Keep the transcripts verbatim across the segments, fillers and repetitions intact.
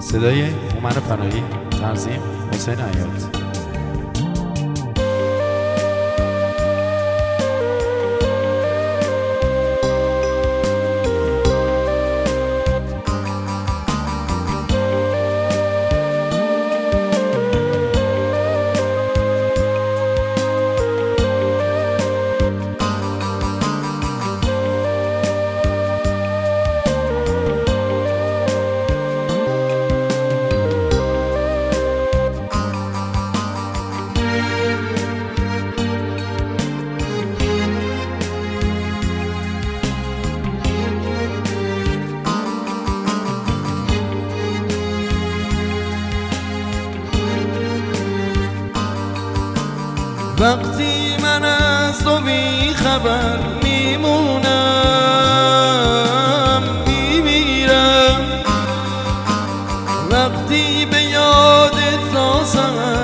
صدای هومن پناهی، تنظیم حسین حیات. وقتی من از تو بی خبر میمونم میمیرم، وقتی به یادت تا سحر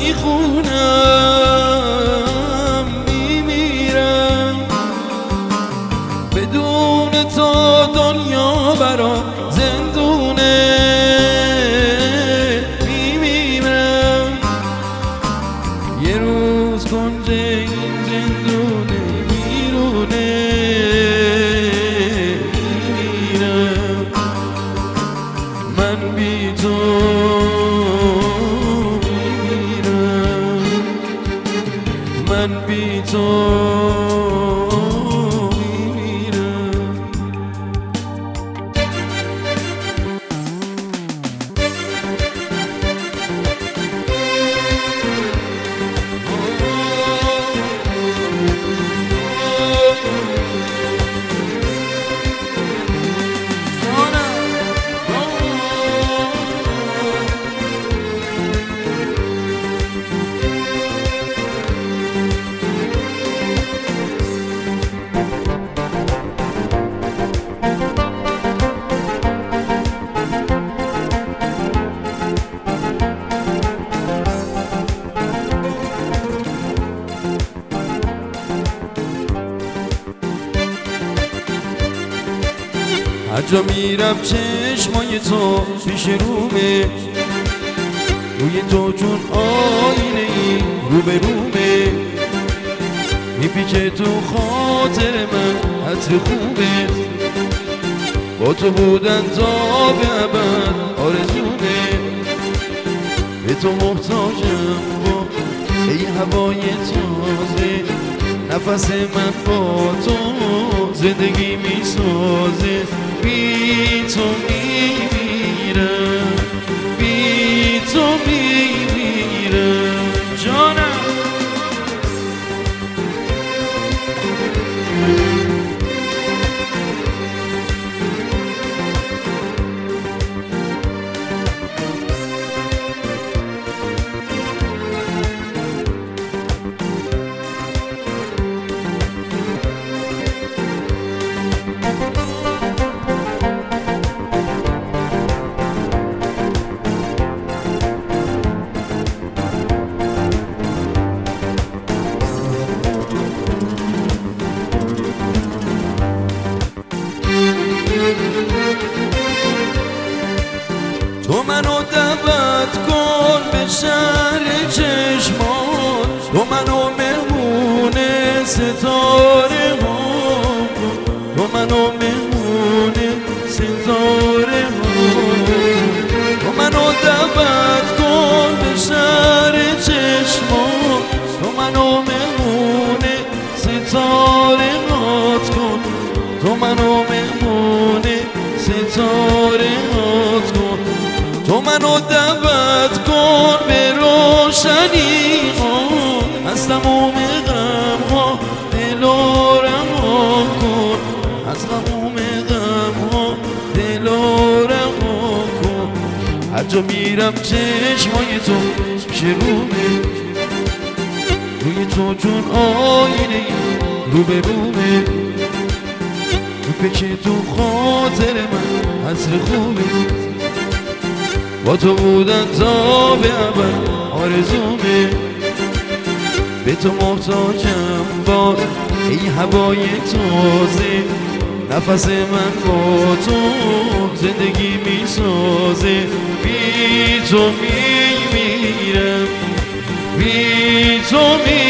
میخونم میمیرم، بدون تو دنیا برام زندونه میمیرم. یه روز کنج این زندونه بیرونه میمیرم، من بی تو میمیرم، من بی تو هر جا میرم چشمای تو پیش رومه، روی تو چون آینه ای رو به رومه، میپیچه تو خاطر من عطر خوبه، با تو بودن تا به ابد آرزومه، به تو محتاجم با ای هوای تازه، نفس من با تو زندگی میسازه، بی تو میمیرم، بی تو میمیرم جانم. تو منو دعوت کن به شهر چشمان، تو منو مهمون ستاره ها کن، تو منو مهمون ستاره ها، تو منو دعوت کن به شهر چشمان، تو منو مهمون ستاره هات کن، تو منو مهمون ستاره هات کن، تو منو دعوت کن به روشنی ها، از تموم غم ها دلو رها کن، از تموم غم ها دلو رها کن. هر جا میرم چشمای تو پیش رومه، روی تو چون آینه رو به رومه، میپیچه تو خاطر من عطر خوبه، با تو بودن تا به ابد آرزومه، به تو محتاجم باز ای هوای تازه، نفس من با تو زندگی میسازه. تو میمیرم، بی تو میمیرم.